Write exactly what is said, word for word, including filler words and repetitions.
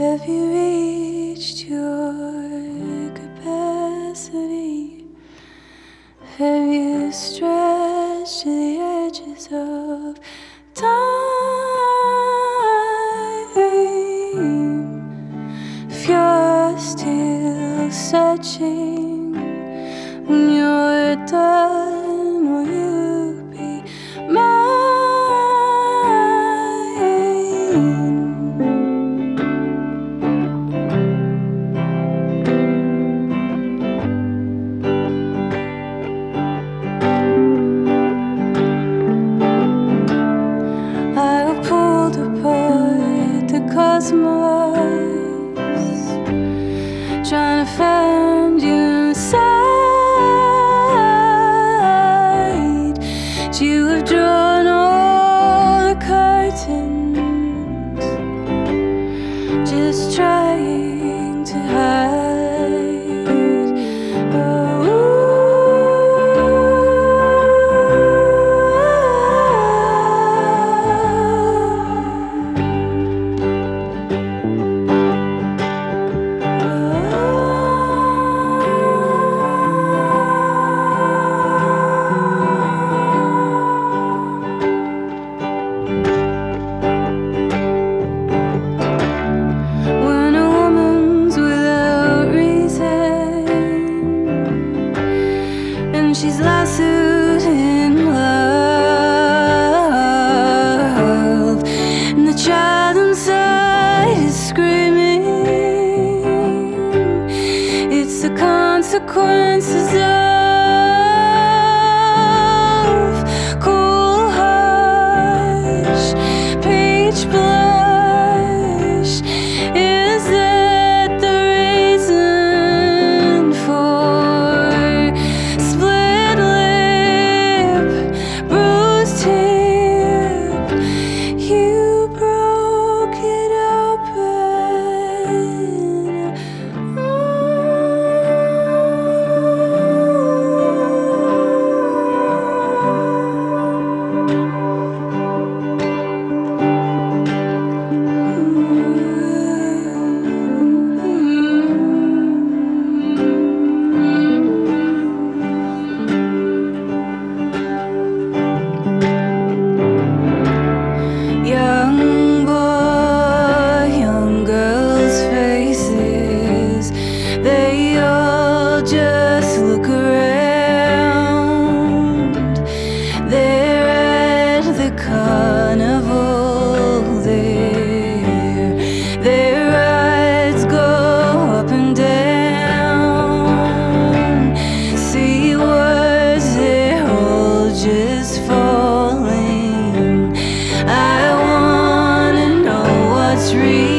Have you reached your capacity? Have you stretched to the edges of time? If you're still searching, when you're done, will you be mine? Cosmos, trying to find you inside. You have drawn all the curtains, just trying to hide. Oh, she's lassoed in love, and the child inside is screaming. It's the consequences of cool hush, peach blush. Is that the reason for split lip, bruised hip? You broke it open. Young boy, young girls' faces, they all just look around. They're at the carnival there. Their eyes go up and down. See words, they're all just falling. I wanna know what's real.